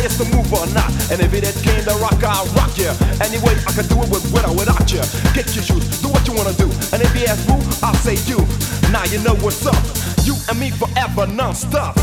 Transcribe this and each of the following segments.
it's the move or not. And if it came to rock, I'll rock ya. Anyway, I can do it with or without ya. Get your shoes, do what you wanna do. And if you ask who, I'll say you. Now you know what's up. You and me forever, non-stop.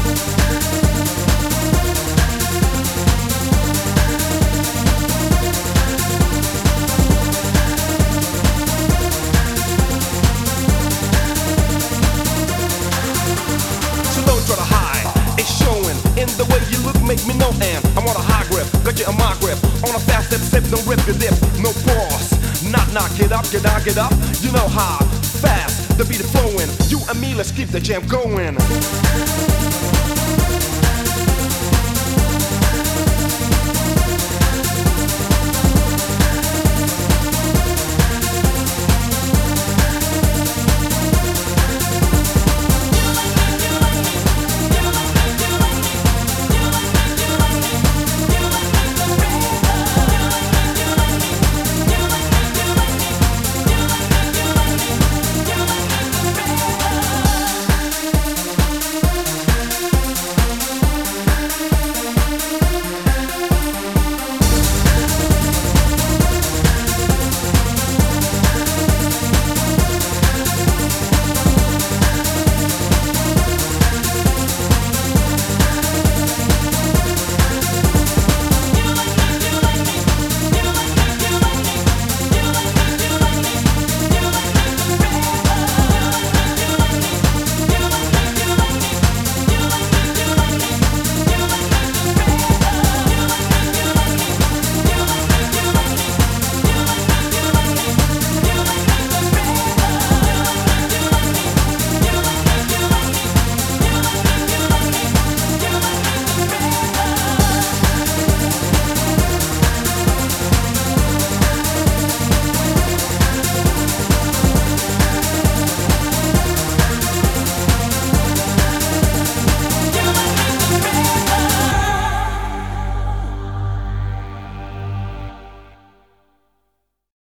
In the way you look, make me know, and I'm on a high grip, got you on my grip. On a fast sip, don't rip your lip, no pause. Knock, get up, get down, get up. You know how fast the beat is flowing. You and me, let's keep the jam going.